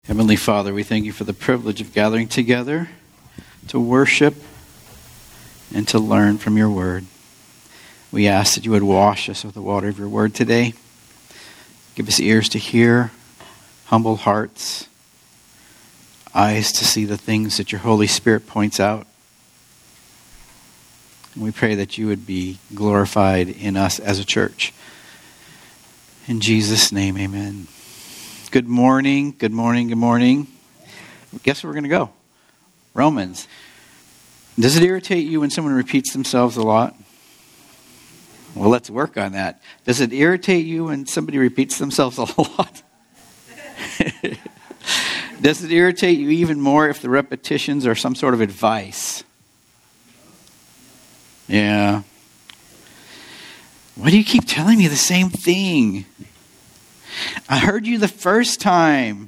Heavenly Father, we thank you for the privilege of gathering together to worship and to learn from your word. We ask that you would wash us with the water of your word today. Give us ears to hear, humble hearts, eyes to see the things that your Holy Spirit points out. And we pray that you would be glorified in us as a church. In Jesus' name, amen. Good morning, good morning, good morning. Guess where we're going to go? Romans. Does it irritate you when someone repeats themselves a lot? Well, let's work on that. Does it irritate you when somebody repeats themselves a lot? Does it irritate you even more if the repetitions are some sort of advice? Yeah. Why do you keep telling me the same thing? I heard you the first time.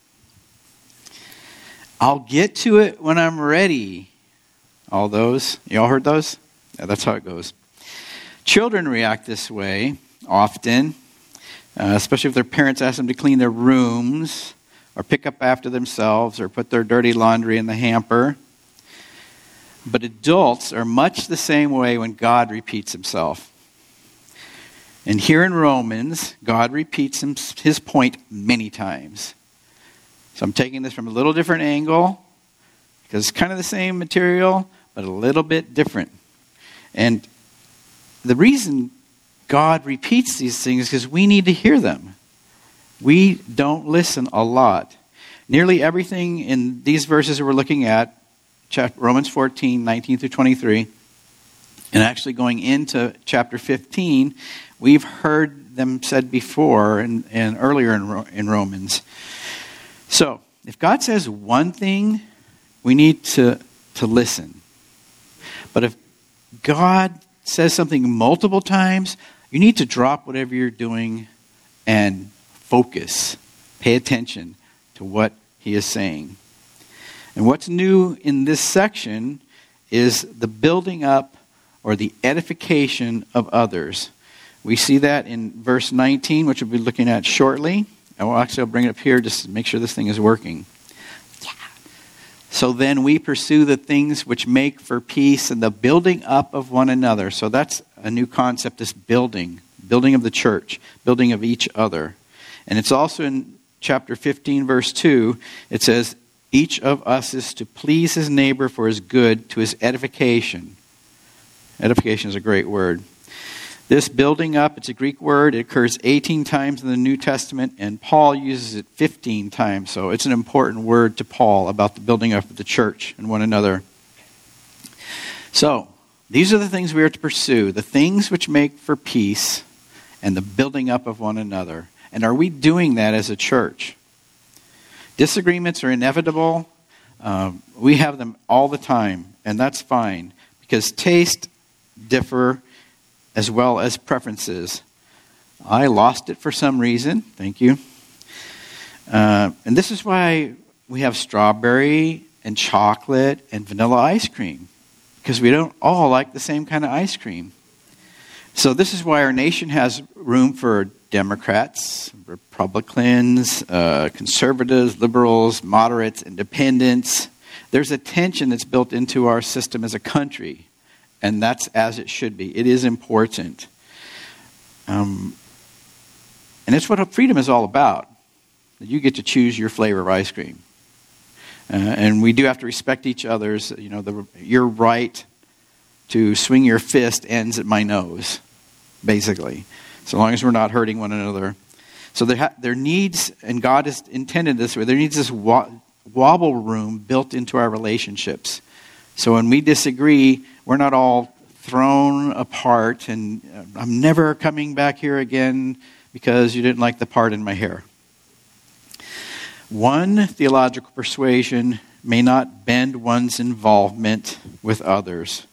I'll get to it when I'm ready. All those. You all heard those? Yeah, that's how it goes. Children react this way often, especially if their parents ask them to clean their rooms or pick up after themselves or put their dirty laundry in the hamper. But adults are much the same way when God repeats himself. And here in Romans, God repeats his point many times. So I'm taking this from a little different angle, because it's kind of the same material, but a little bit different. And the reason God repeats these things is because we need to hear them. We don't listen a lot. Nearly everything in these verses we're looking at, Romans 14, 19 through 23, and actually going into chapter 15, we've heard them said before and earlier in Romans. So, if God says one thing, we need to listen. But if God says something multiple times, you need to drop whatever you're doing and focus. Pay attention to what he is saying. And what's new in this section is the building up or the edification of others. We see that in verse 19, which we'll be looking at shortly. I'll bring it up here just to make sure this thing is working. So then we pursue the things which make for peace and the building up of one another. So that's a new concept, this building of the church, building of each other. And it's also in chapter 15, verse 2, it says, each of us is to please his neighbor for his good, to his edification. Edification is a great word. This building up, it's a Greek word. It occurs 18 times in the New Testament, and Paul uses it 15 times. So it's an important word to Paul about the building up of the church and one another. So these are the things we are to pursue, the things which make for peace and the building up of one another. And are we doing that as a church? Disagreements are inevitable. We have them all the time, and that's fine, because taste differ as well as preferences. I lost it for some reason. Thank you. And this is why we have strawberry and chocolate and vanilla ice cream, because we don't all like the same kind of ice cream. So this is why our nation has room for Democrats, Republicans, conservatives, liberals, moderates, independents. There's a tension that's built into our system as a country. And that's as it should be. It is important. And it's what freedom is all about. You get to choose your flavor of ice cream. And we do have to respect each other's, your right to swing your fist ends at my nose, basically. So long as we're not hurting one another. So there needs, and God has intended this way, there needs this wobble room built into our relationships. So when we disagree, we're not all thrown apart and I'm never coming back here again because you didn't like the part in my hair. One theological persuasion may not bend one's involvement with others.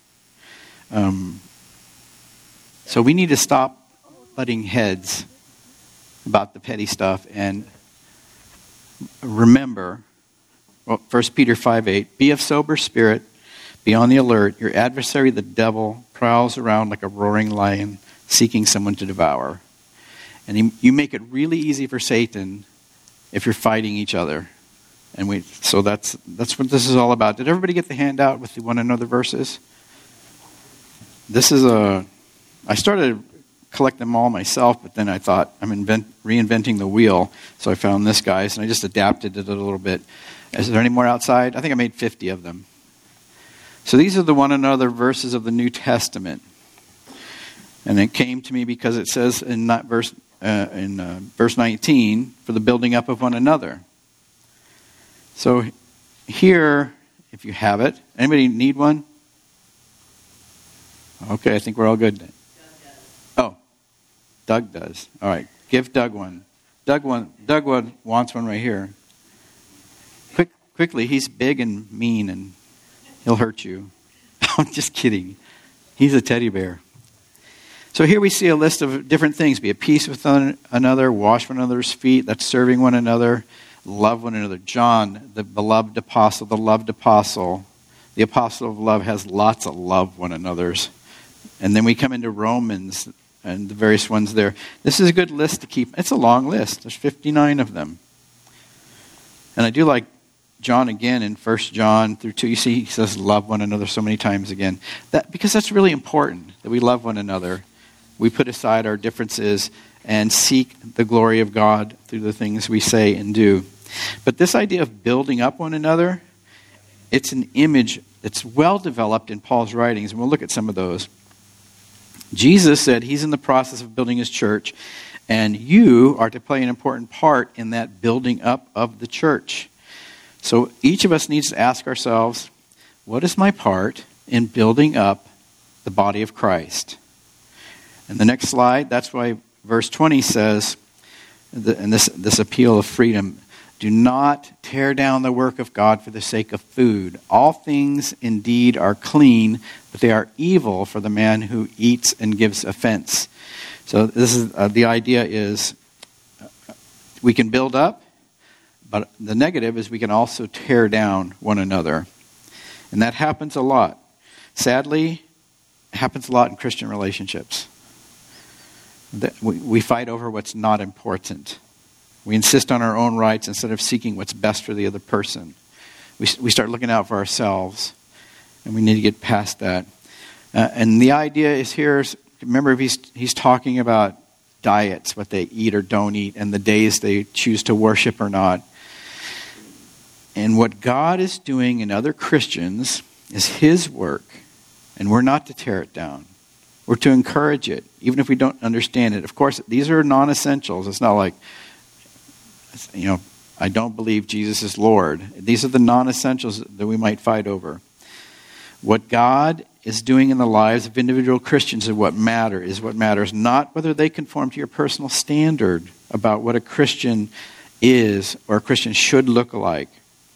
So we need to stop butting heads about the petty stuff and remember, 1 Peter 5:8, be of sober spirit, be on the alert. Your adversary, the devil, prowls around like a roaring lion, seeking someone to devour. And you make it really easy for Satan if you're fighting each other. And so that's what this is all about. Did everybody get the handout with the one another verses? This is I started collect them all myself, but then I thought I'm reinventing the wheel, so I found this, guys, and I just adapted it a little bit. Is there any more outside? I think I made 50 of them. So these are the one another verses of the New Testament. And it came to me because it says in verse 19, for the building up of one another. So here, if you have it, anybody need one? Okay, I think we're all good. Oh, Doug does. All right, give Doug one. Doug wants one right here. Quickly, he's big and mean and he'll hurt you. I'm just kidding. He's a teddy bear. So here we see a list of different things. Be at peace with one another, wash one another's feet. That's serving one another, love one another. John, the beloved apostle, the loved apostle. The apostle of love has lots of love one another's. And then we come into Romans and the various ones there. This is a good list to keep. It's a long list. There's 59 of them. And I do like John again in 1 John through 2. You see he says love one another so many times again. Because that's really important, that we love one another. We put aside our differences and seek the glory of God through the things we say and do. But this idea of building up one another, it's an image that's well developed in Paul's writings, and we'll look at some of those. Jesus said he's in the process of building his church, and you are to play an important part in that building up of the church. So each of us needs to ask ourselves, what is my part in building up the body of Christ? And the next slide, that's why verse 20 says, and this appeal of freedom, do not tear down the work of God for the sake of food. All things indeed are clean, but they are evil for the man who eats and gives offense. So this is the idea is we can build up, but the negative is we can also tear down one another. And that happens a lot. Sadly, it happens a lot in Christian relationships. We fight over what's not important. We insist on our own rights instead of seeking what's best for the other person. We start looking out for ourselves, and we need to get past that. And the idea is here, remember he's talking about diets, what they eat or don't eat, and the days they choose to worship or not. And what God is doing in other Christians is his work, and we're not to tear it down. We're to encourage it, even if we don't understand it. Of course, these are non-essentials. It's not like, I don't believe Jesus is Lord. These are the non-essentials that we might fight over. What God is doing in the lives of individual Christians is what matters, not whether they conform to your personal standard about what a Christian is or a Christian should look like.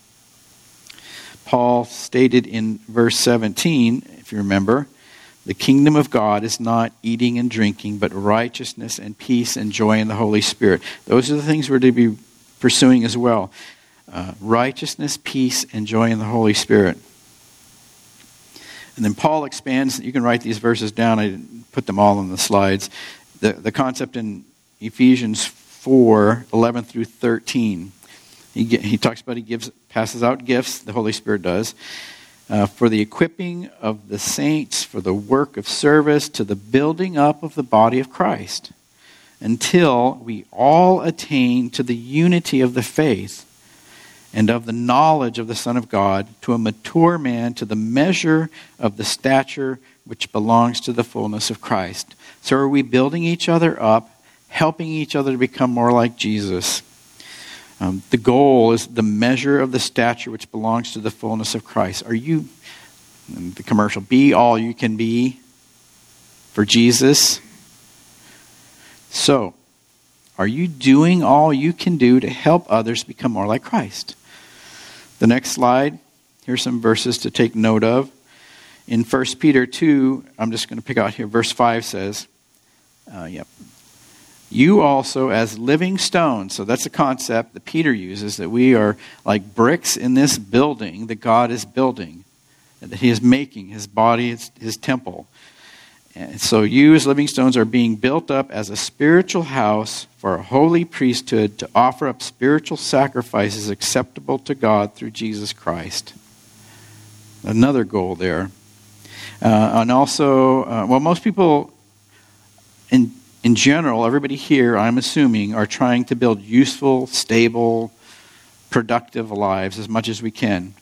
Paul stated in verse 17, if you remember, the kingdom of God is not eating and drinking, but righteousness and peace and joy in the Holy Spirit. Those are the things we're to be pursuing as well. Righteousness, peace, and joy in the Holy Spirit. And then Paul expands. You can write these verses down. I didn't put them all on the slides. The concept in Ephesians 4:11 through 13. He talks about passes out gifts. The Holy Spirit does. For the equipping of the saints, for the work of service, to the building up of the body of Christ, until we all attain to the unity of the faith and of the knowledge of the Son of God, to a mature man, to the measure of the stature which belongs to the fullness of Christ. So are we building each other up, helping each other to become more like Jesus? The goal is the measure of the stature which belongs to the fullness of Christ. Are you, the commercial, be all you can be for Jesus? So, are you doing all you can do to help others become more like Christ? The next slide, here's some verses to take note of. In 1 Peter 2, I'm just going to pick out here, verse 5 says, you also as living stones, so that's a concept that Peter uses, that we are like bricks in this building that God is building, that he is making, his body, his temple. And so you as living stones are being built up as a spiritual house for a holy priesthood to offer up spiritual sacrifices acceptable to God through Jesus Christ. Another goal there. And also, most people in general, everybody here, I'm assuming, are trying to build useful, stable, productive lives as much as we can.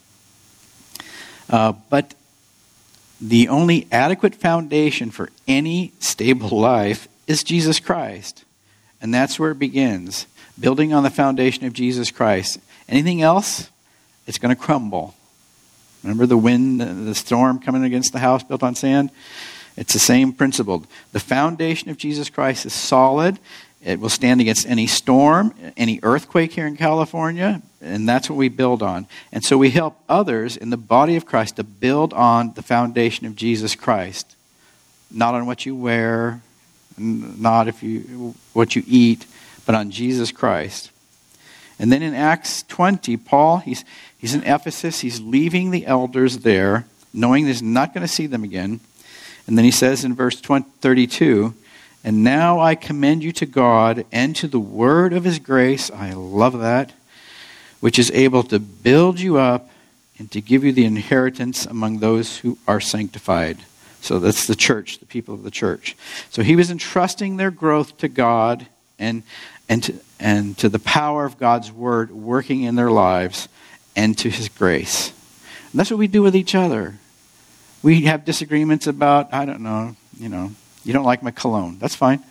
But the only adequate foundation for any stable life is Jesus Christ. And that's where it begins, building on the foundation of Jesus Christ. Anything else, it's going to crumble. Remember the wind, the storm coming against the house built on sand? It's the same principle. The foundation of Jesus Christ is solid. It will stand against any storm, any earthquake here in California, and that's what we build on. And so we help others in the body of Christ to build on the foundation of Jesus Christ. Not on what you wear, not what you eat, but on Jesus Christ. And then in Acts 20, Paul, he's in Ephesus. He's leaving the elders there, knowing he's not going to see them again. And then he says in verse 32, "And now I commend you to God and to the word of his grace," I love that, "which is able to build you up and to give you the inheritance among those who are sanctified." So that's the church, the people of the church. So he was entrusting their growth to God and to the power of God's word working in their lives and to his grace. And that's what we do with each other. We have disagreements about, I don't know, you don't like my cologne. That's fine.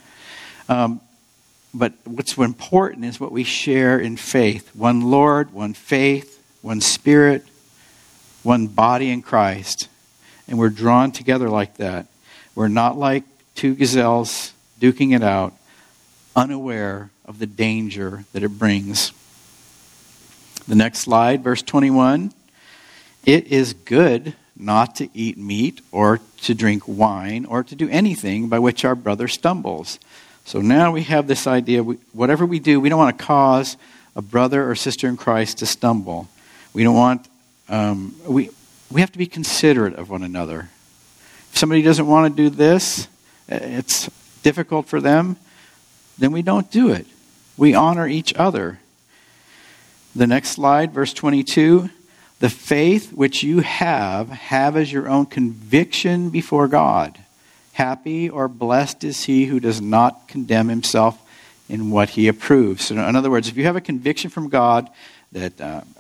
But what's important is what we share in faith. One Lord, one faith, one Spirit, one body in Christ. And we're drawn together like that. We're not like two gazelles duking it out, unaware of the danger that it brings. The next slide, verse 21. "It is good not to eat meat or to drink wine or to do anything by which our brother stumbles." So now we have this idea, whatever we do, we don't want to cause a brother or sister in Christ to stumble. We don't want, we have to be considerate of one another. If somebody doesn't want to do this, it's difficult for them, then we don't do it. We honor each other. The next slide, verse 22. "The faith which you have as your own conviction before God. Happy or blessed is he who does not condemn himself in what he approves." So in other words, if you have a conviction from God that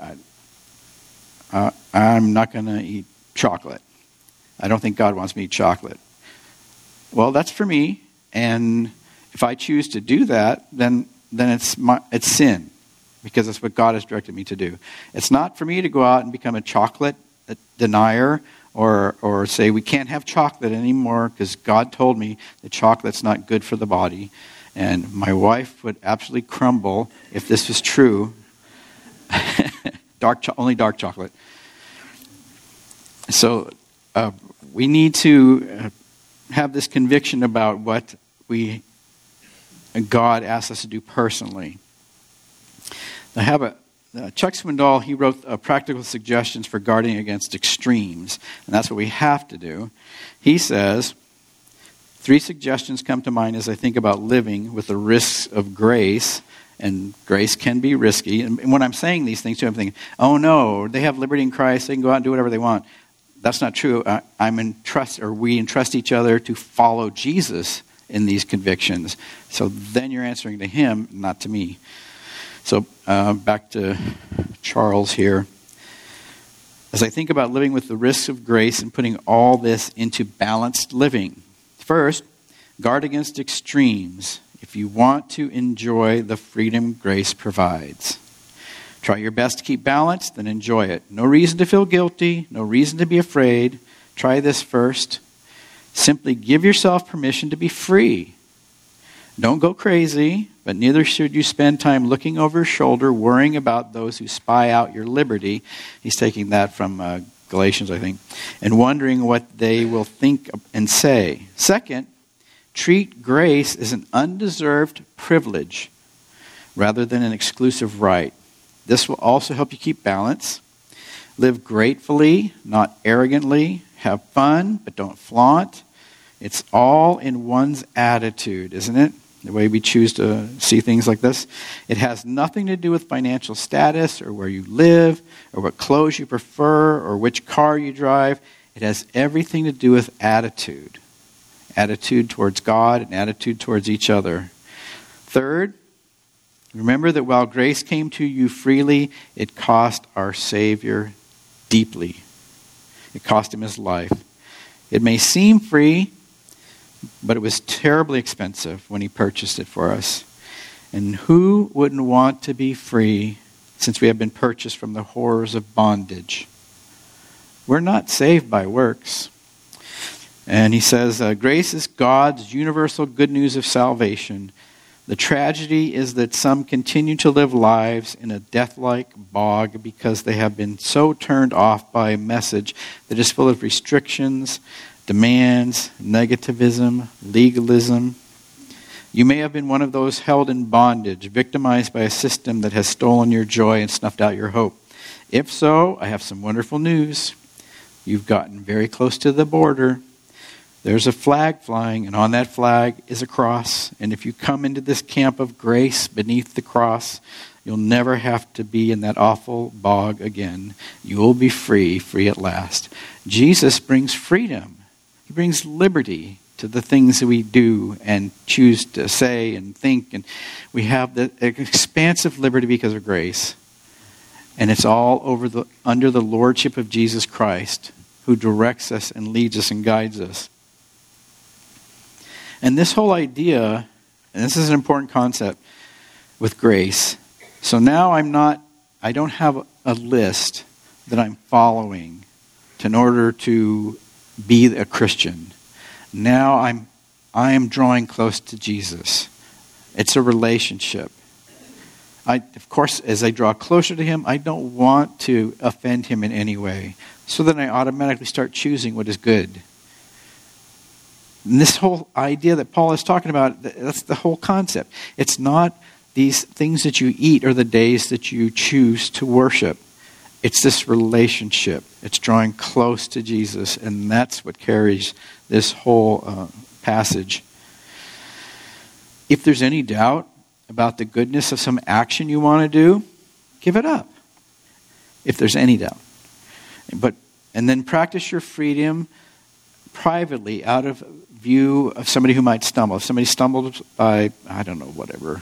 I'm not going to eat chocolate. I don't think God wants me to eat chocolate. Well, that's for me, and if I choose to do that, then it's sin, because that's what God has directed me to do. It's not for me to go out and become a chocolate denier or say we can't have chocolate anymore because God told me that chocolate's not good for the body. And my wife would absolutely crumble if this was true. Only dark chocolate. So we need to have this conviction about what God asks us to do personally. I have Chuck Swindoll, he wrote practical suggestions for guarding against extremes, and that's what we have to do. He says, 3 suggestions come to mind as I think about living with the risks of grace, and grace can be risky. And when I'm saying these things, I'm thinking, oh no, they have liberty in Christ, they can go out and do whatever they want. That's not true. We entrust each other to follow Jesus in these convictions. So then you're answering to him, not to me. So back to Charles here. As I think about living with the risks of grace and putting all this into balanced living. First, guard against extremes if you want to enjoy the freedom grace provides. Try your best to keep balanced, then enjoy it. No reason to feel guilty, no reason to be afraid. Try this first. Simply give yourself permission to be free. Don't go crazy, but neither should you spend time looking over your shoulder, worrying about those who spy out your liberty. He's taking that from Galatians, I think. And wondering what they will think and say. Second, treat grace as an undeserved privilege rather than an exclusive right. This will also help you keep balance. Live gratefully, not arrogantly. Have fun, but don't flaunt. It's all in one's attitude, isn't it? The way we choose to see things like this. It has nothing to do with financial status or where you live or what clothes you prefer or which car you drive. It has everything to do with attitude. Attitude towards God and attitude towards each other. Third, remember that while grace came to you freely, it cost our Savior deeply. It cost him his life. It may seem free, but it was terribly expensive when he purchased it for us. And who wouldn't want to be free since we have been purchased from the horrors of bondage? We're not saved by works. And he says, grace is God's universal good news of salvation. The tragedy is that some continue to live lives in a death-like bog because they have been so turned off by a message that is full of restrictions, demands, negativism, legalism. You may have been one of those held in bondage, victimized by a system that has stolen your joy and snuffed out your hope. If so, I have some wonderful news. You've gotten very close to the border. There's a flag flying, and on that flag is a cross. And if you come into this camp of grace beneath the cross, you'll never have to be in that awful bog again. You will be free at last. Jesus brings freedom. He brings liberty to the things that we do and choose to say and think. And we have the expansive liberty because of grace. And it's all under the lordship of Jesus Christ, who directs us and leads us and guides us. And this whole idea, and this is an important concept with grace. So now I don't have a list that I'm following in order to be a Christian. Now I am drawing close to Jesus. It's a relationship. Of course, as I draw closer to him, I don't want to offend him in any way. So then I automatically start choosing what is good. And this whole idea that Paul is talking about, that's the whole concept. It's not these things that you eat or the days that you choose to worship. It's this relationship. It's drawing close to Jesus, and that's what carries this whole passage. If there's any doubt about the goodness of some action you want to do, give it up. If there's any doubt. And then practice your freedom privately out of view of somebody who might stumble. If somebody stumbled by, I don't know, whatever.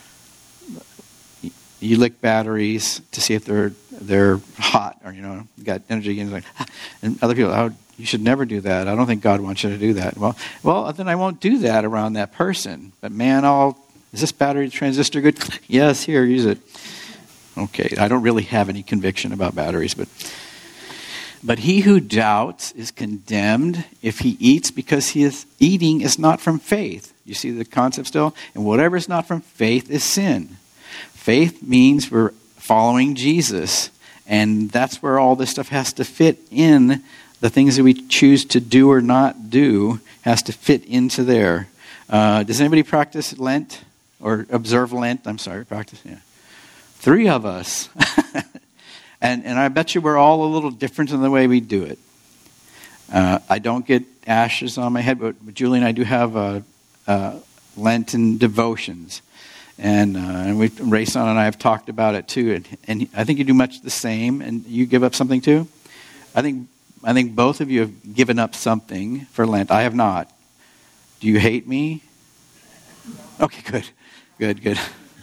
You lick batteries to see if they're hot or, got energy. And other people, you should never do that. I don't think God wants you to do that. Well, then I won't do that around that person. But man, is this battery transistor good? Yes, here, use it. Okay, I don't really have any conviction about batteries, But he who doubts is condemned if he eats because his eating is not from faith. You see the concept still? And whatever is not from faith is sin. Faith means we're following Jesus. And that's where all this stuff has to fit in. The things that we choose to do or not do has to fit into there. Does anybody practice Lent? Or observe Lent? Practice. Yeah. 3 of us. And I bet you we're all a little different in the way we do it. I don't get ashes on my head, but Julie and I do have Lenten devotions. And Rayson and I have talked about it too. And I think you do much the same. And you give up something too? I think both of you have given up something for Lent. I have not. Do you hate me? Okay, good.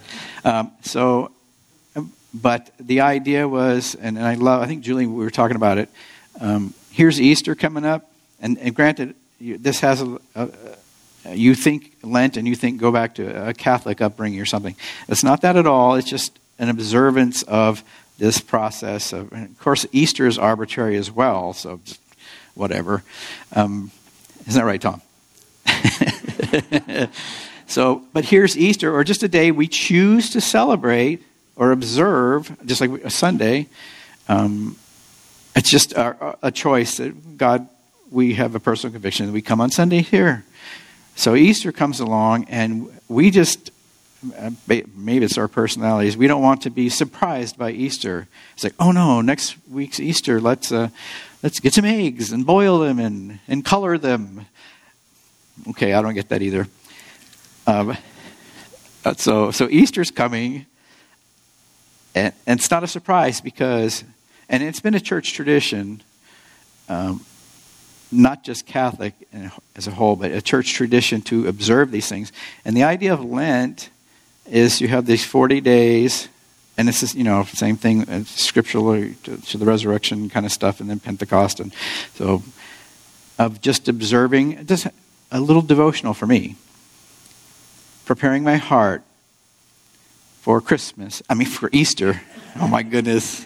But the idea was, and I think Julie, we were talking about it. Here's Easter coming up, and granted, this has you think Lent and you think go back to a Catholic upbringing or something. It's not that at all. It's just an observance of this process. And of course, Easter is arbitrary as well, so just whatever. Isn't that right, Tom? But here's Easter, or just a day we choose to celebrate or observe, just like a Sunday. It's just a choice that God, we have a personal conviction that we come on Sunday here. So Easter comes along, and we just, maybe it's our personalities, we don't want to be surprised by Easter. It's like, oh no, next week's Easter, let's get some eggs and boil them and color them. Okay, I don't get that either. So Easter's coming, and it's not a surprise because, and it's been a church tradition, not just Catholic as a whole, but a church tradition to observe these things. And the idea of Lent is you have these 40 days, and it's just, same thing, scriptural to the resurrection kind of stuff, and then Pentecost, and so of just observing, just a little devotional for me, preparing my heart for for Easter. Oh my goodness.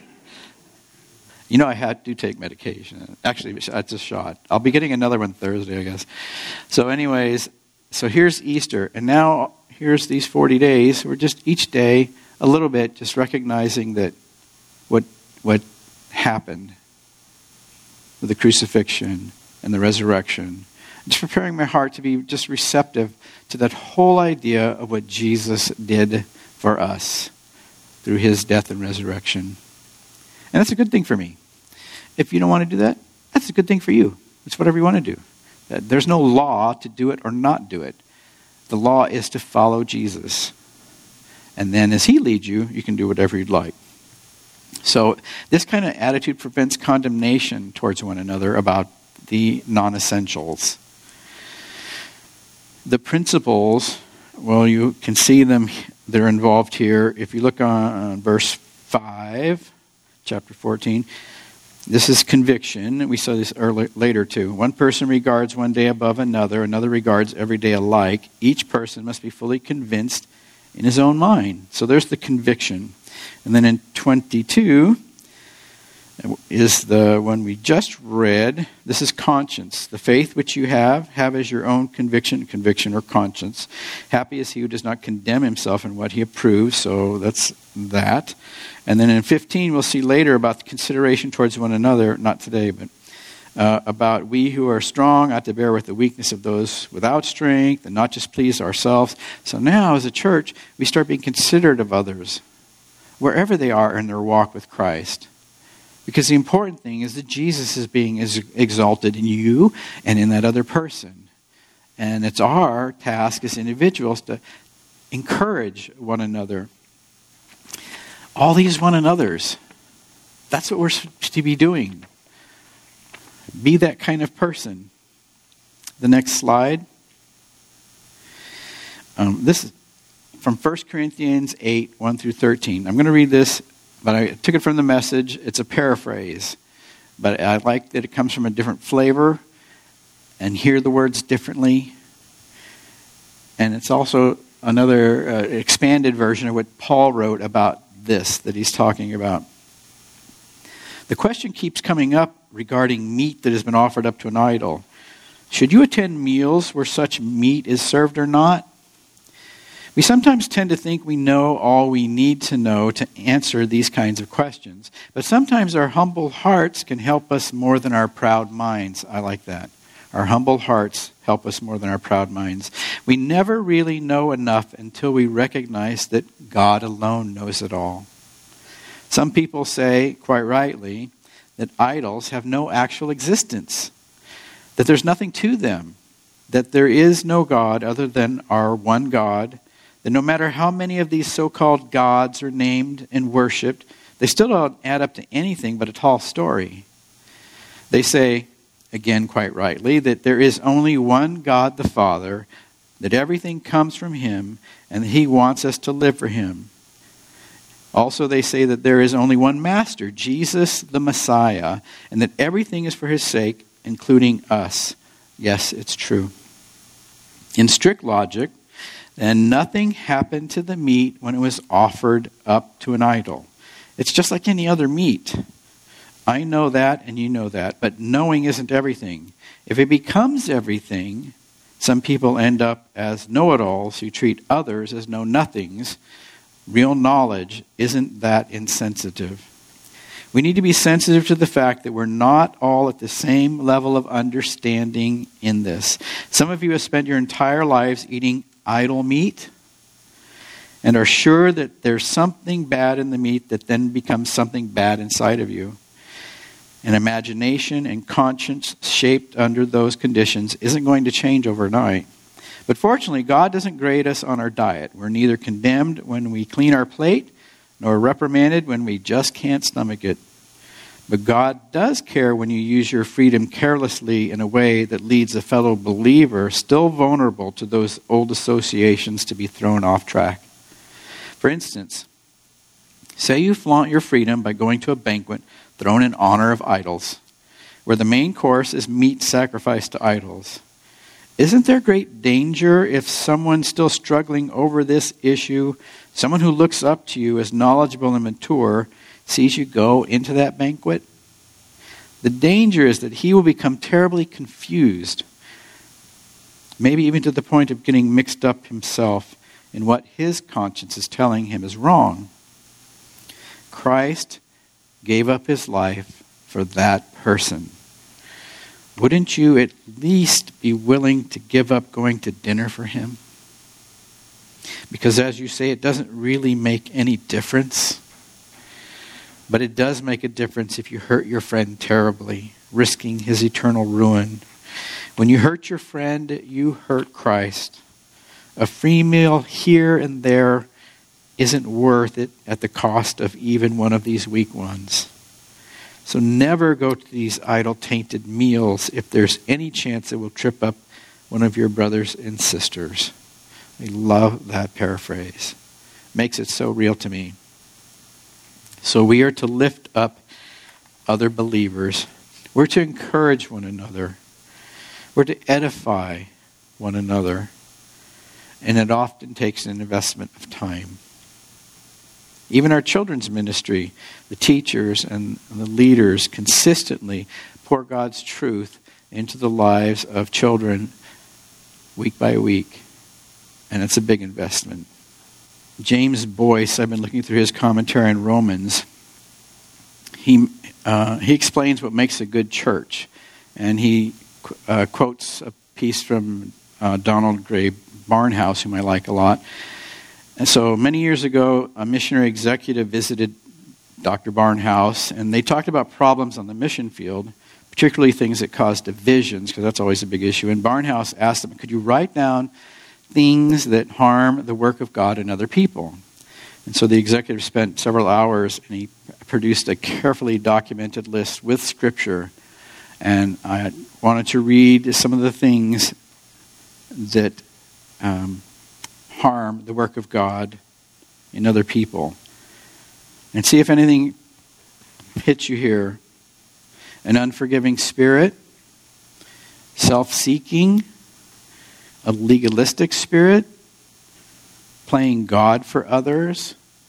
I do take medication. Actually, it's a shot. I'll be getting another one Thursday, I guess. So anyways, here's Easter. And now here's these 40 days. We're just each day a little bit just recognizing that what happened with the crucifixion and the resurrection. Just preparing my heart to be just receptive to that whole idea of what Jesus did for us through his death and resurrection. And that's a good thing for me. If you don't want to do that, that's a good thing for you. It's whatever you want to do. There's no law to do it or not do it. The law is to follow Jesus. And then as he leads you, you can do whatever you'd like. So this kind of attitude prevents condemnation towards one another about the non-essentials. The principles, well, you can see them. They're involved here. If you look on verse 5, chapter 14, this is conviction. We saw this later too. One person regards one day above another. Another regards every day alike. Each person must be fully convinced in his own mind. So there's the conviction. And then in 22 is the one we just read. This is conscience. The faith which you have as your own conviction or conscience. Happy is he who does not condemn himself in what he approves. So that's that. And then in 15 we'll see later about the consideration towards one another, not today, but about we who are strong ought to bear with the weakness of those without strength and not just please ourselves. So now as a church, we start being considerate of others, wherever they are in their walk with Christ. Because the important thing is that Jesus is being exalted in you and in that other person. And it's our task as individuals to encourage one another. All these one another's. That's what we're supposed to be doing. Be that kind of person. The next slide. This is from 1 Corinthians 8, 1 through 13. I'm going to read this, but I took it from the Message. It's a paraphrase. But I like that it comes from a different flavor and hear the words differently. And it's also another expanded version of what Paul wrote about this that he's talking about. The question keeps coming up regarding meat that has been offered up to an idol. Should you attend meals where such meat is served or not? We sometimes tend to think we know all we need to know to answer these kinds of questions. But sometimes our humble hearts can help us more than our proud minds. I like that. Our humble hearts help us more than our proud minds. We never really know enough until we recognize that God alone knows it all. Some people say, quite rightly, that idols have no actual existence, that there's nothing to them, that there is no God other than our one God, that no matter how many of these so-called gods are named and worshipped, they still don't add up to anything but a tall story. They say, again quite rightly, that there is only one God the Father, that everything comes from him, and that he wants us to live for him. Also, they say that there is only one Master, Jesus the Messiah, and that everything is for his sake, including us. Yes, it's true. In strict logic, then nothing happened to the meat when it was offered up to an idol. It's just like any other meat. I know that and you know that, but knowing isn't everything. If it becomes everything, some people end up as know-it-alls who treat others as know-nothings. Real knowledge isn't that insensitive. We need to be sensitive to the fact that we're not all at the same level of understanding in this. Some of you have spent your entire lives eating idol meat and are sure that there's something bad in the meat that then becomes something bad inside of you. And imagination and conscience shaped under those conditions isn't going to change overnight. But fortunately, God doesn't grade us on our diet. We're neither condemned when we clean our plate, nor reprimanded when we just can't stomach it. But God does care when you use your freedom carelessly in a way that leads a fellow believer, still vulnerable to those old associations, to be thrown off track. For instance, say you flaunt your freedom by going to a banquet thrown in honor of idols, where the main course is meat sacrificed to idols. Isn't there great danger if someone still struggling over this issue, someone who looks up to you as knowledgeable and mature, sees you go into that banquet? The danger is that he will become terribly confused, maybe even to the point of getting mixed up himself in what his conscience is telling him is wrong. Christ gave up his life for that person. Wouldn't you at least be willing to give up going to dinner for him? Because as you say, it doesn't really make any difference. But it does make a difference if you hurt your friend terribly, risking his eternal ruin. When you hurt your friend, you hurt Christ. A free meal here and there isn't worth it at the cost of even one of these weak ones. So never go to these idol-tainted meals if there's any chance it will trip up one of your brothers and sisters. I love that paraphrase. Makes it so real to me. So we are to lift up other believers. We're to encourage one another. We're to edify one another. And it often takes an investment of time. Even our children's ministry, the teachers and the leaders consistently pour God's truth into the lives of children week by week. And it's a big investment. James Boyce, I've been looking through his commentary on Romans. He explains what makes a good church. And he quotes a piece from Donald Gray Barnhouse, whom I like a lot. And so many years ago, a missionary executive visited Dr. Barnhouse, and they talked about problems on the mission field, particularly things that cause divisions, because that's always a big issue. And Barnhouse asked them, could you write down things that harm the work of God and other people? And so the executive spent several hours, and he produced a carefully documented list with Scripture. And I wanted to read some of the things that harm the work of God in other people. And see if anything hits you here. An unforgiving spirit, self-seeking, a legalistic spirit, playing God for others,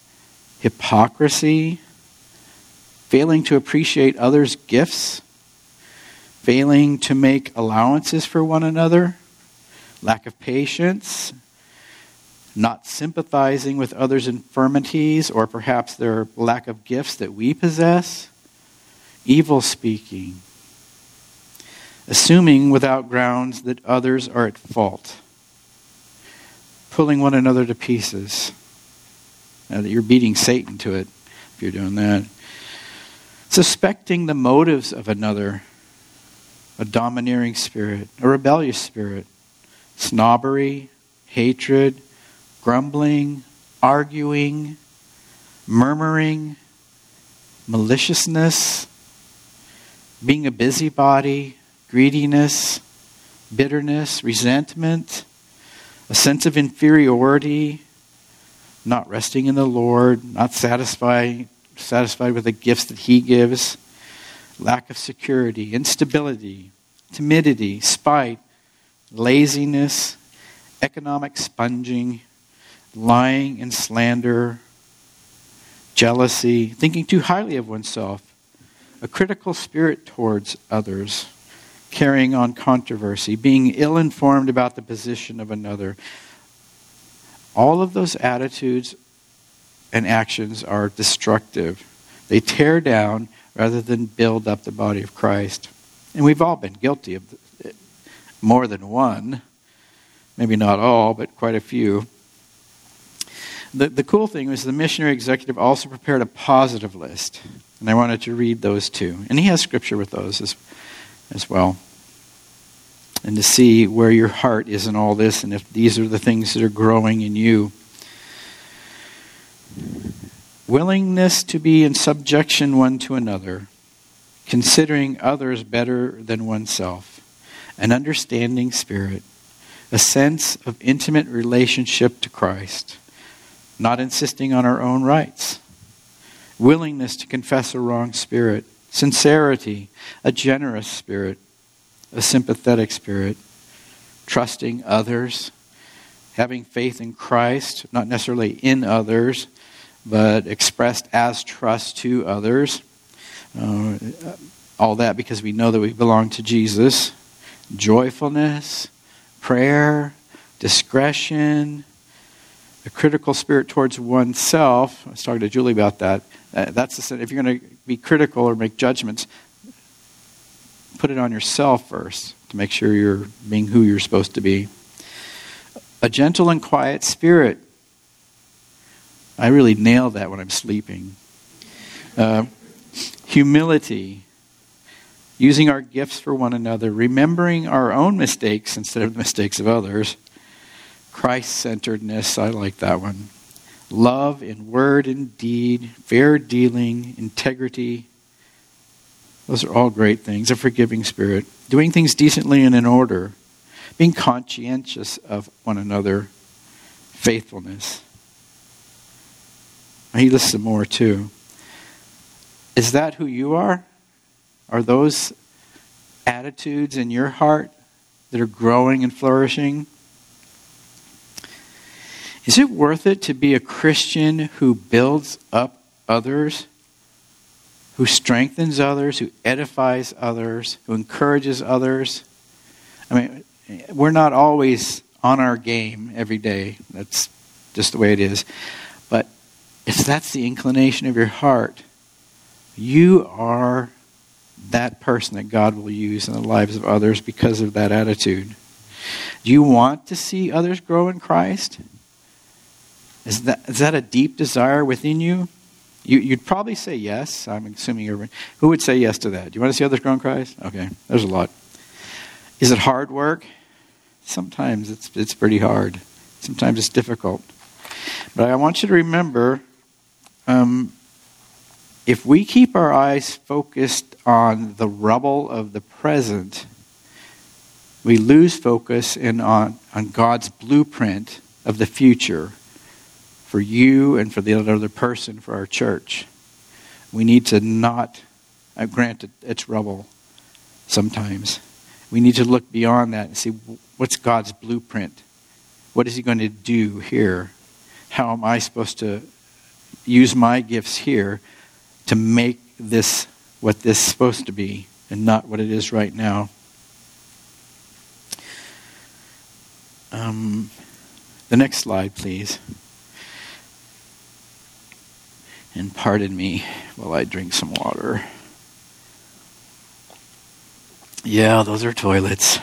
hypocrisy, failing to appreciate others' gifts, failing to make allowances for one another, lack of patience, not sympathizing with others' infirmities or perhaps their lack of gifts that we possess, evil speaking, assuming without grounds that others are at fault, pulling one another to pieces. Now that you're beating Satan to it if you're doing that. Suspecting the motives of another, a domineering spirit, a rebellious spirit, snobbery, hatred, grumbling, arguing, murmuring, maliciousness, being a busybody, greediness, bitterness, resentment, a sense of inferiority, not resting in the Lord, not satisfied with the gifts that He gives, lack of security, instability, timidity, spite, laziness, economic sponging, lying and slander, jealousy, thinking too highly of oneself, a critical spirit towards others, carrying on controversy, being ill-informed about the position of another. All of those attitudes and actions are destructive. They tear down rather than build up the body of Christ. And we've all been guilty of more than one. Maybe not all, but quite a few. The cool thing was the missionary executive also prepared a positive list. And I wanted to read those too. And he has scripture with those as well. And to see where your heart is in all this, and if these are the things that are growing in you. Willingness to be in subjection one to another, considering others better than oneself, an understanding spirit, a sense of intimate relationship to Christ, not insisting on our own rights, willingness to confess a wrong spirit, sincerity, a generous spirit, a sympathetic spirit, trusting others, having faith in Christ, not necessarily in others, but expressed as trust to others. All that because we know that we belong to Jesus. Joyfulness, prayer, discretion, a critical spirit towards oneself. I was talking to Julie about that. That's if you're going to be critical or make judgments, put it on yourself first to make sure you're being who you're supposed to be. A gentle and quiet spirit. I really nail that when I'm sleeping. Humility. Using our gifts for one another. Remembering our own mistakes instead of the mistakes of others. Christ-centeredness. I like that one. Love in word and deed. Fair dealing. Integrity. Those are all great things. A forgiving spirit. Doing things decently and in order. Being conscientious of one another. Faithfulness. He lists some more too. Is that who you are? Are those attitudes in your heart that are growing and flourishing? Is it worth it to be a Christian who builds up others, who strengthens others, who edifies others, who encourages others? I mean, we're not always on our game every day. That's just the way it is. But if that's the inclination of your heart, you are that person that God will use in the lives of others because of that attitude. Do you want to see others grow in Christ? Is that a deep desire within you? You'd probably say yes. I'm assuming everyone. Who would say yes to that? Do you want to see others grow in Christ? Okay, there's a lot. Is it hard work? Sometimes it's pretty hard. Sometimes it's difficult. But I want you to remember, if we keep our eyes focused on the rubble of the present, we lose focus on God's blueprint of the future for you and for the other person, for our church. We need to not, granted it's rubble sometimes. We need to look beyond that and see what's God's blueprint. What is he going to do here? How am I supposed to use my gifts here to make this what this is supposed to be and not what it is right now? The next slide, please. And pardon me while I drink some water. Yeah, those are toilets.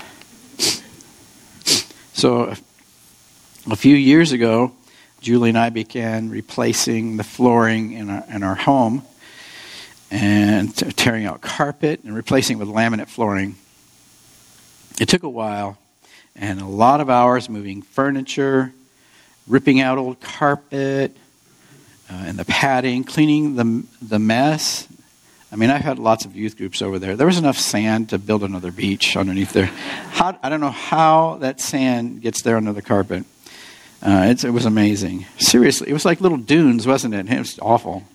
So a few years ago, Julie and I began replacing the flooring in our home and tearing out carpet and replacing it with laminate flooring. It took a while and a lot of hours moving furniture, ripping out old carpet, and the padding, cleaning the mess. I mean, I've had lots of youth groups over there. There was enough sand to build another beach underneath there. I don't know how that sand gets there under the carpet. It was amazing. Seriously, it was like little dunes, wasn't it? It was awful.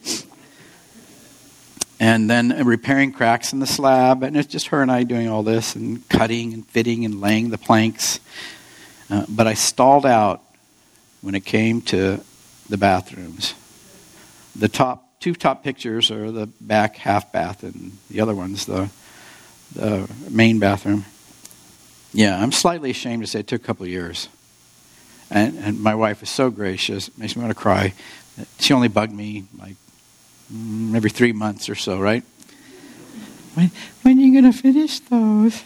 And then repairing cracks in the slab, and it's just her and I doing all this, and cutting and fitting and laying the planks. But I stalled out when it came to the bathrooms. The two top pictures are the back half bath, and the other one's the main bathroom. Yeah, I'm slightly ashamed to say it took a couple of years. And my wife is so gracious, makes me want to cry. She only bugged me like every 3 months or so, right? When are you going to finish those?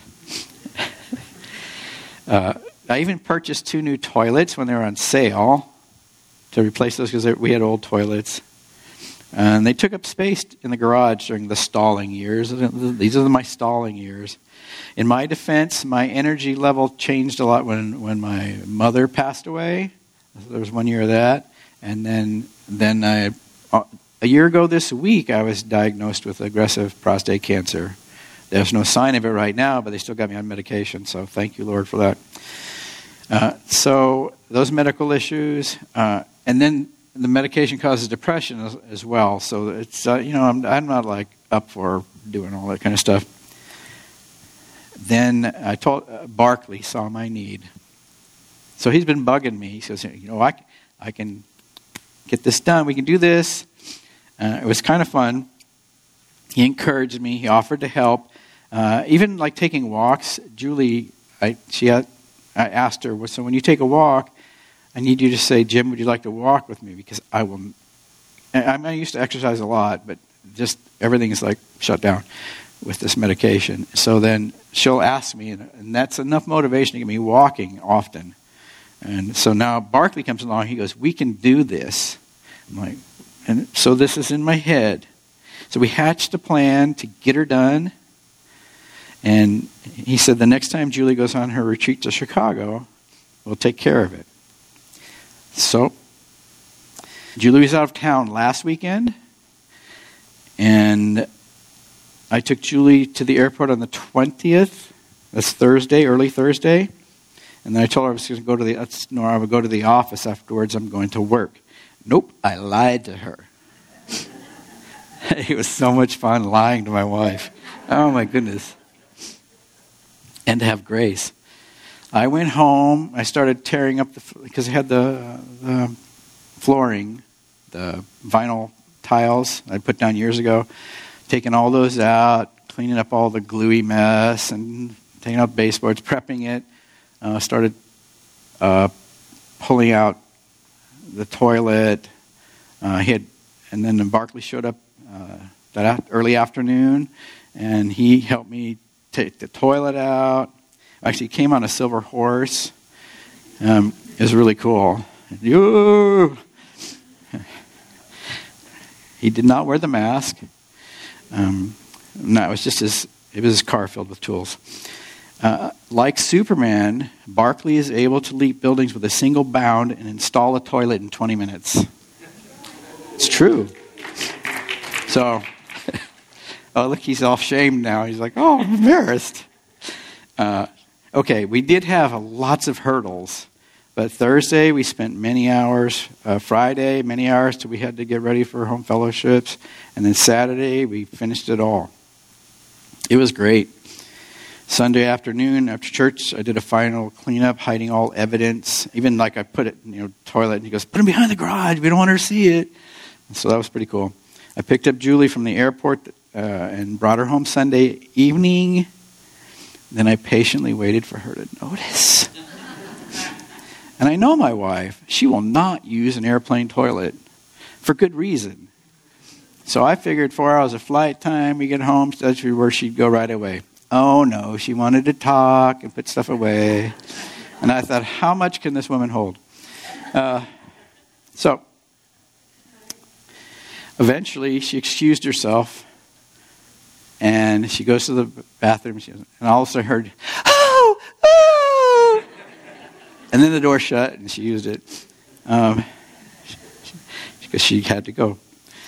I even purchased 2 new toilets when they were on sale to replace those because we had old toilets. And they took up space in the garage during the stalling years. These are my stalling years. In my defense, my energy level changed a lot when my mother passed away. There was 1 year of that. And then a year ago this week, I was diagnosed with aggressive prostate cancer. There's no sign of it right now, but they still got me on medication, so thank you, Lord, for that. So those medical issues, and then the medication causes depression as well. So it's, I'm not like up for doing all that kind of stuff. Then I told Barkley saw my need. So he's been bugging me. He says, I can get this done. We can do this. It was kind of fun. He encouraged me. He offered to help. Even like taking walks. Julie, I asked her, so when you take a walk, I need you to say, Jim, would you like to walk with me? Because I used to exercise a lot, but just everything is like shut down with this medication. So then she'll ask me, and that's enough motivation to get me walking often. And so now Barkley comes along, he goes, we can do this. I'm like, and so this is in my head. So we hatched a plan to get her done. And he said the next time Julie goes on her retreat to Chicago, we'll take care of it. So Julie was out of town last weekend. And I took Julie to the airport on the 20th. That's Thursday, early Thursday. And then I told her I was going to go I would go to the office afterwards. I'm going to work. Nope, I lied to her. It was so much fun lying to my wife. Oh, my goodness. And to have grace. I went home. I started tearing up because I had the flooring, the vinyl tiles I put down years ago, taking all those out, cleaning up all the gluey mess, and taking out baseboards, prepping it. Started pulling out the toilet. And then Barkley showed up that early afternoon, and he helped me take the toilet out. Actually, he came on a silver horse. It was really cool. He did not wear the mask. No, it was just his car filled with tools. Like Superman, Barkley is able to leap buildings with a single bound and install a toilet in 20 minutes. It's true. So, oh, look, he's all shamed now. He's like, oh, I'm embarrassed. Okay, we did have lots of hurdles. But Thursday, we spent many hours. Friday, many hours till we had to get ready for home fellowships. And then Saturday, we finished it all. It was great. Sunday afternoon after church, I did a final cleanup, hiding all evidence. Even like I put it in toilet, and he goes, put him behind the garage. We don't want her to see it. And so that was pretty cool. I picked up Julie from the airport and brought her home Sunday evening. Then I patiently waited for her to notice. And I know my wife. She will not use an airplane toilet for good reason. So I figured 4 hours of flight time, we get home, that's where she'd go right away. Oh, no, she wanted to talk and put stuff away. And I thought, how much can this woman hold? So eventually she excused herself, and she goes to the bathroom, and all of a sudden I heard, oh, oh! And then the door shut, and she used it because she had to go.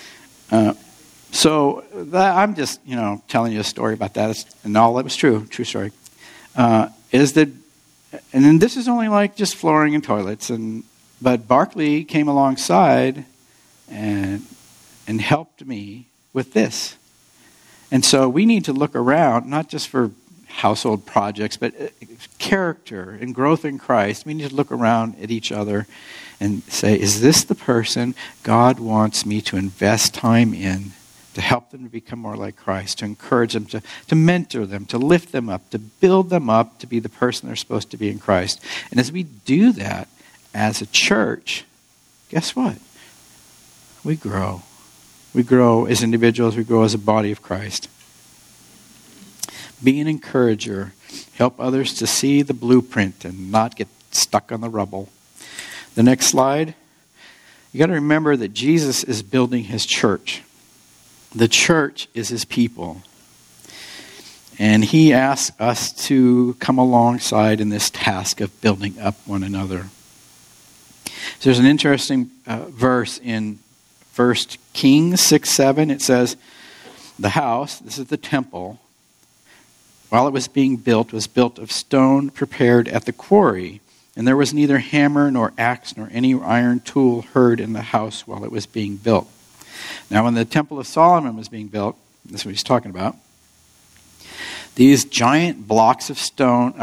So I'm just, telling you a story about that, and all that was true story. And then this is only like just flooring and toilets, but Barkley came alongside and helped me with this. And so we need to look around, not just for household projects, but character and growth in Christ. We need to look around at each other and say, is this the person God wants me to invest time in, to help them to become more like Christ, to encourage them, to mentor them, to lift them up, to build them up to be the person they're supposed to be in Christ. And as we do that as a church, guess what? We grow. We grow as individuals. We grow as a body of Christ. Be an encourager. Help others to see the blueprint and not get stuck on the rubble. The next slide. You got to remember that Jesus is building his church. The church is his people. And he asks us to come alongside in this task of building up one another. So there's an interesting verse in 1 Kings 6:7. It says, the house, this is the temple, while it was being built, was built of stone prepared at the quarry. And there was neither hammer nor axe nor any iron tool heard in the house while it was being built. Now when the temple of Solomon was being built, this is what he's talking about, these giant blocks of stone,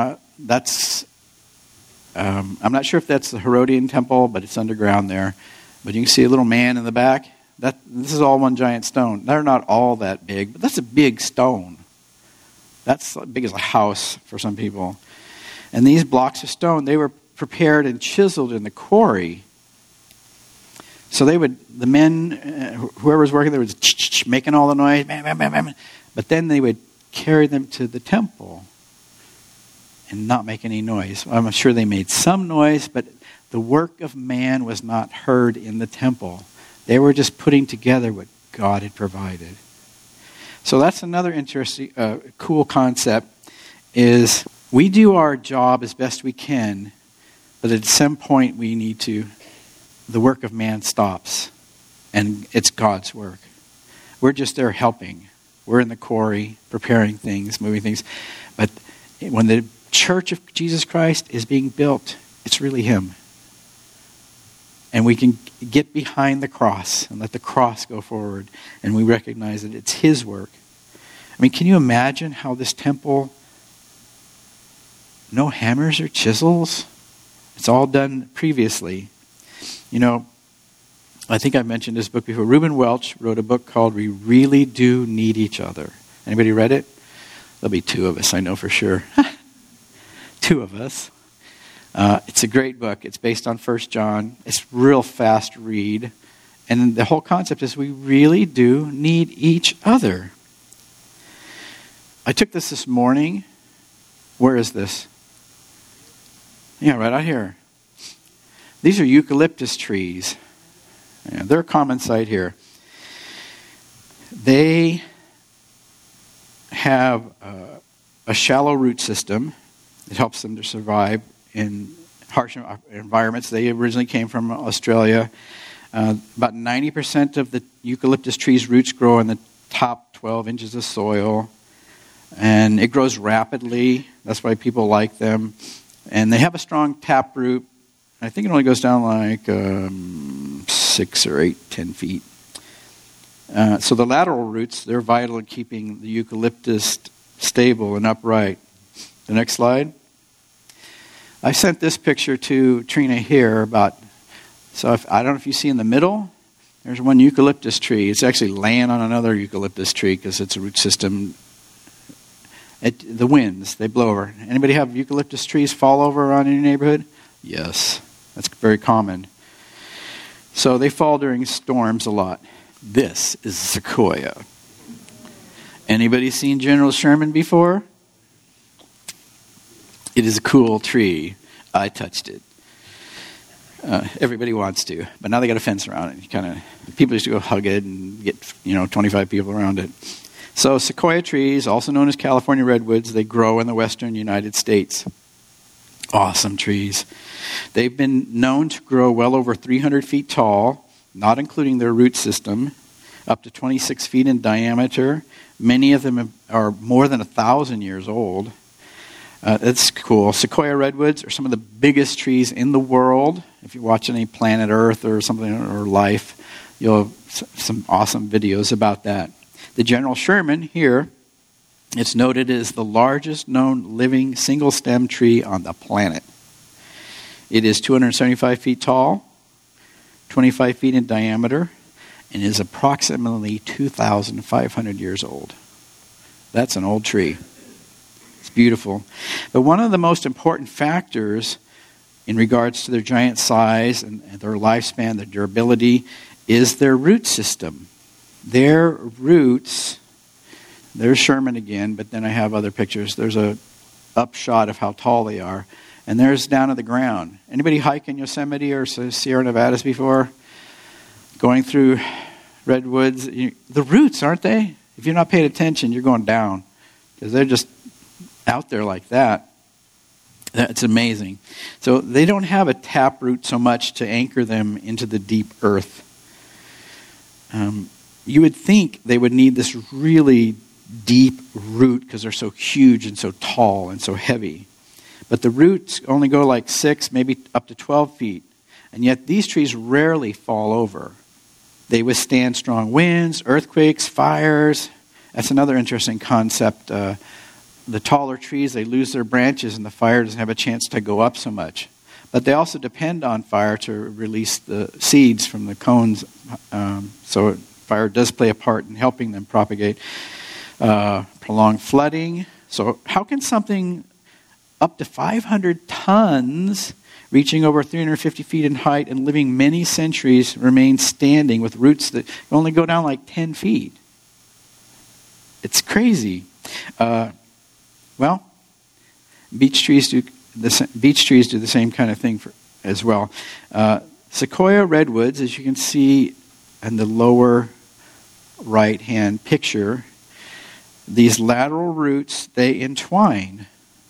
I'm not sure if that's the Herodian temple, but it's underground there. But you can see a little man in the back. This is all one giant stone. They're not all that big, but that's a big stone. That's as big as a house for some people. And these blocks of stone, they were prepared and chiseled in the quarry. So the men, whoever was working there was making all the noise, bam, bam, bam, bam. But then they would carry them to the temple and not make any noise. I'm sure they made some noise, but the work of man was not heard in the temple. They were just putting together what God had provided. So that's another interesting, cool concept, is we do our job as best we can, but at some point the work of man stops, and it's God's work. We're just there helping. We're in the quarry, preparing things, moving things. But when the church of Jesus Christ is being built, it's really him. And we can get behind the cross and let the cross go forward, and we recognize that it's his work. I mean, can you imagine how this temple, no hammers or chisels? It's all done previously. You know, I think I've mentioned this book before. Reuben Welch wrote a book called We Really Do Need Each Other. Anybody read it? There'll be two of us, I know for sure. Two of us. It's a great book. It's based on 1 John. It's real fast read. And the whole concept is we really do need each other. I took this morning. Where is this? Yeah, right out here. These are eucalyptus trees. Yeah, they're a common sight here. They have a shallow root system. It helps them to survive in harsh environments. They originally came from Australia. About 90% of the eucalyptus tree's roots grow in the top 12 inches of soil. And it grows rapidly. That's why people like them. And they have a strong taproot. I think it only goes down like 6 or 8, 10 feet. So the lateral roots, they're vital in keeping the eucalyptus stable and upright. The next slide. I sent this picture to Trina here I don't know if you see in the middle, there's one eucalyptus tree. It's actually laying on another eucalyptus tree because its root system, the winds, they blow over. Anybody have eucalyptus trees fall over around in your neighborhood? Yes, that's very common. So they fall during storms a lot. This is a sequoia. Anybody seen General Sherman before? It is a cool tree. I touched it. Everybody wants to, but now they got a fence around it. People used to go hug it and get 25 people around it. So sequoia trees, also known as California redwoods, they grow in the western United States. Awesome trees. They've been known to grow well over 300 feet tall, not including their root system, up to 26 feet in diameter. Many of them are more than 1,000 years old. That's cool. Sequoia redwoods are some of the biggest trees in the world. If you watch any Planet Earth or something, or Life, you'll have some awesome videos about that. The General Sherman here, it's noted as the largest known living single-stem tree on the planet. It is 275 feet tall, 25 feet in diameter, and is approximately 2,500 years old. That's an old tree. It's beautiful. But one of the most important factors in regards to their giant size and their lifespan, their durability, is their root system. Their roots, there's Sherman again, but then I have other pictures. There's a upshot of how tall they are. And there's down to the ground. Anybody hike in Yosemite or Sierra Nevadas before? Going through redwoods, the roots, aren't they? If you're not paying attention, you're going down because they're just out there like that. That's amazing. So they don't have a taproot so much to anchor them into the deep earth. You would think they would need this really deep root because they're so huge and so tall and so heavy. But the roots only go like 6, maybe up to 12 feet. And yet these trees rarely fall over. They withstand strong winds, earthquakes, fires. That's another interesting concept. The taller trees, they lose their branches and the fire doesn't have a chance to go up so much. But they also depend on fire to release the seeds from the cones. So fire does play a part in helping them propagate. Prolonged flooding. So how can something up to 500 tons, reaching over 350 feet in height and living many centuries, remain standing with roots that only go down like 10 feet? It's crazy. Well, beech trees do the same kind of thing as well. Sequoia redwoods, as you can see in the lower right-hand picture, these lateral roots, they entwine.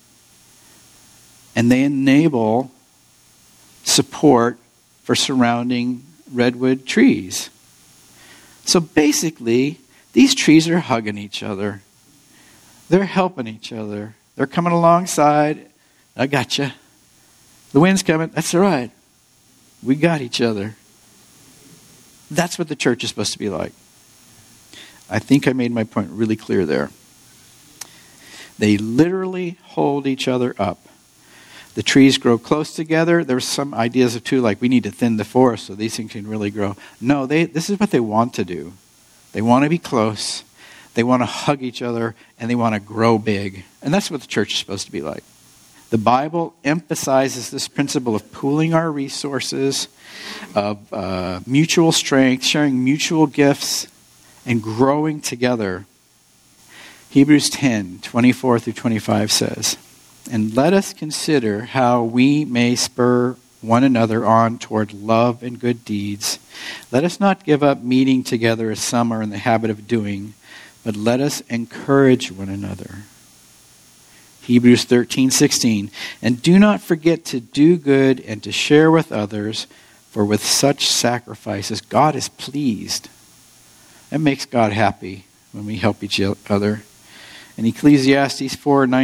And they enable support for surrounding redwood trees. So basically, these trees are hugging each other. They're helping each other. They're coming alongside. I got you. The wind's coming. That's all right. We got each other. That's what the church is supposed to be like. I think I made my point really clear there. They literally hold each other up. The trees grow close together. There's some ideas of too, like we need to thin the forest so these things can really grow. No, this is what they want to do. They want to be close. They want to hug each other, and they want to grow big. And that's what the church is supposed to be like. The Bible emphasizes this principle of pooling our resources, of mutual strength, sharing mutual gifts, and growing together. Hebrews 10:24-25 says, "And let us consider how we may spur one another on toward love and good deeds. Let us not give up meeting together as some are in the habit of doing, but let us encourage one another." Hebrews 13:16, "And do not forget to do good and to share with others, for with such sacrifices God is pleased." It makes God happy when we help each other. In Ecclesiastes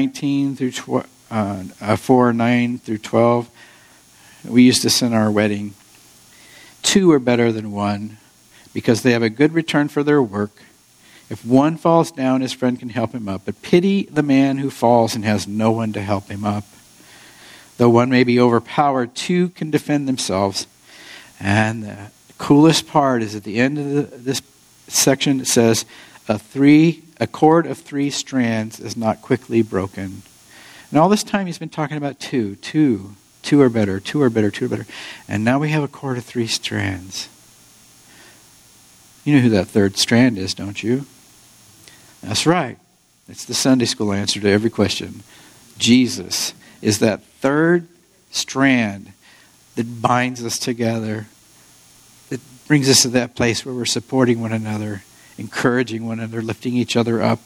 4:9-12, we used this in our wedding. "Two are better than one, because they have a good return for their work. If one falls down, his friend can help him up. But pity the man who falls and has no one to help him up. Though one may be overpowered, two can defend themselves." And the coolest part is at the end of this section, it says, a cord of 3 strands is not quickly broken. And all this time he's been talking about two are better, two are better, two are better. And now we have a cord of 3 strands. You know who that third strand is, don't you? That's right. It's the Sunday school answer to every question. Jesus is that third strand that binds us together, that brings us to that place where we're supporting one another, encouraging one another, lifting each other up.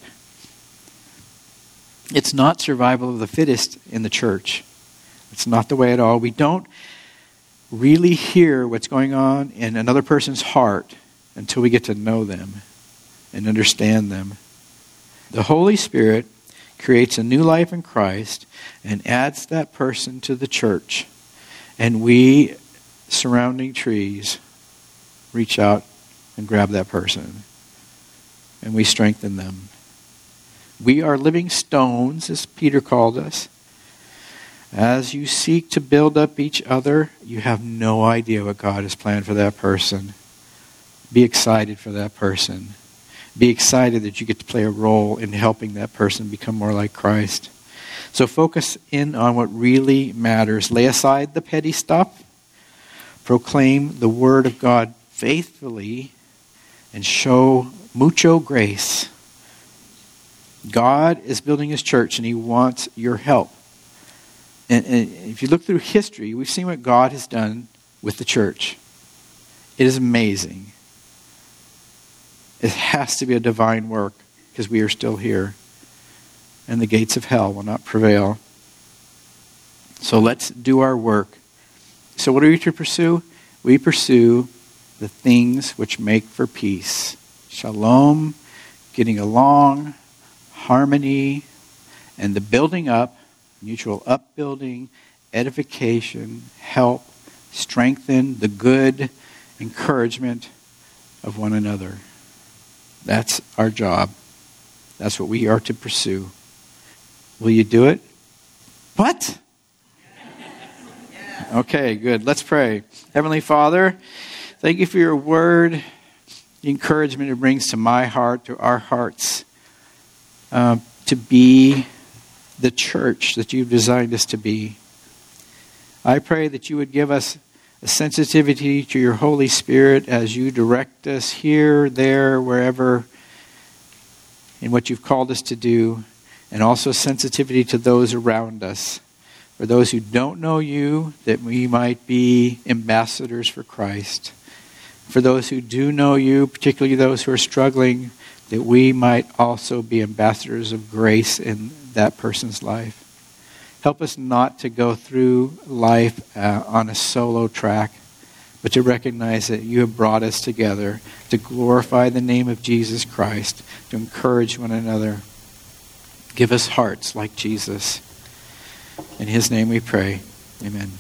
It's not survival of the fittest in the church. It's not the way at all. We don't really hear what's going on in another person's heart until we get to know them and understand them. The Holy Spirit creates a new life in Christ and adds that person to the church. And we, surrounding trees, reach out and grab that person. And we strengthen them. We are living stones, as Peter called us. As you seek to build up each other, you have no idea what God has planned for that person. Be excited for that person. Be excited that you get to play a role in helping that person become more like Christ. So focus in on what really matters. Lay aside the petty stuff. Proclaim the word of God faithfully and show mucho grace. God is building his church and he wants your help. And if you look through history, we've seen what God has done with the church. It is amazing. It has to be a divine work because we are still here. And the gates of hell will not prevail. So let's do our work. So what are we to pursue? We pursue the things which make for peace. Shalom, getting along, harmony, and the building up, mutual upbuilding, edification, help, strengthen, the good encouragement of one another. That's our job. That's what we are to pursue. Will you do it? What? Okay, good. Let's pray. Heavenly Father, thank you for your word, the encouragement it brings to my heart, to our hearts, to be the church that you've designed us to be. I pray that you would give us a sensitivity to your Holy Spirit as you direct us here, there, wherever, in what you've called us to do, and also sensitivity to those around us. For those who don't know you, that we might be ambassadors for Christ. For those who do know you, particularly those who are struggling, that we might also be ambassadors of grace in that person's life. Help us not to go through life on a solo track, but to recognize that you have brought us together to glorify the name of Jesus Christ, to encourage one another. Give us hearts like Jesus. In his name we pray. Amen.